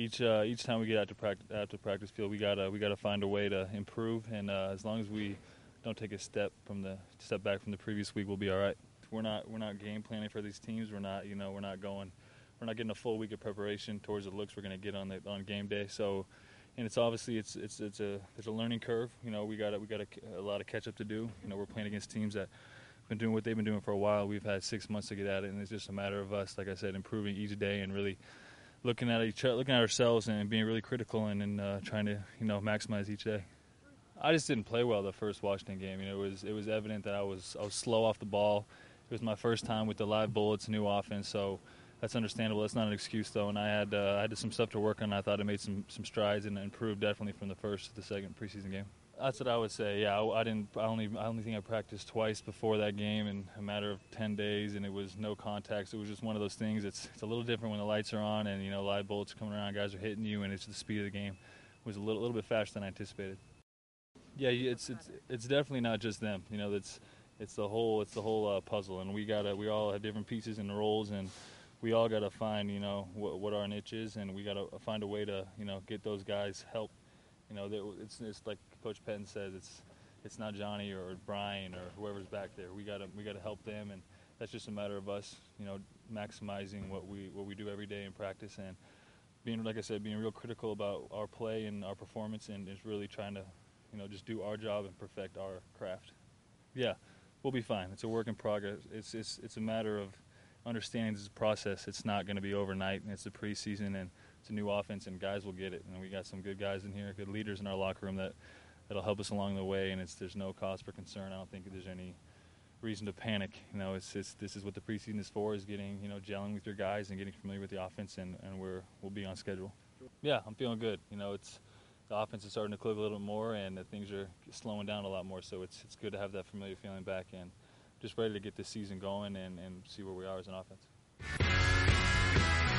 each time we get out to practice field, we gotta find a way to improve. And as long as we don't take a step back from the previous week, we'll be all right. We're not game planning for these teams. We're not getting a full week of preparation towards the looks we're going to get on game day. So, and it's obviously there's a learning curve. We got a lot of catch up to do. We're playing against teams that have been doing what they've been doing for a while. We've had 6 months to get at it, and it's just a matter of us, like I said, improving each day and really looking at ourselves and being really critical and trying to maximize each day. I just didn't play well the first Washington game. It was evident that I was slow off the ball. It was my first time with the live bullets, new offense, so that's understandable. That's not an excuse though. And I had some stuff to work on. I thought I made some strides and improved definitely from the first to the second preseason game. That's what I would say. Yeah, I only think I practiced twice before that game in a matter of 10 days, and it was no contact. It was just one of those things. It's a little different when the lights are on and live bullets are coming around, guys are hitting you, and it's the speed of the game was a little bit faster than I anticipated. Yeah, it's definitely not just them. It's the whole puzzle, and we all have different pieces and roles, and we all got to find what our niche is, and we got to find a way to get those guys help. It's like Coach Pettin says, it's not Johnny or Brian or whoever's back there. We got to help them, and that's just a matter of us maximizing what we do every day in practice, and being, like I said, being real critical about our play and our performance, and just really trying to just do our job and perfect our craft. Yeah, we'll be fine. It's a work in progress. It's a matter of understanding this process. It's not going to be overnight, and it's the preseason, and it's a new offense, and guys will get it. And we got some good guys in here, good leaders in our locker room that'll help us along the way. And there's no cause for concern. I don't think there's any reason to panic. This is what the preseason is for: is getting gelling with your guys and getting familiar with the offense, and we'll be on schedule. Yeah, I'm feeling good. The offense is starting to click a little bit more, and things are slowing down a lot more. So it's good to have that familiar feeling back, and just ready to get this season going and see where we are as an offense.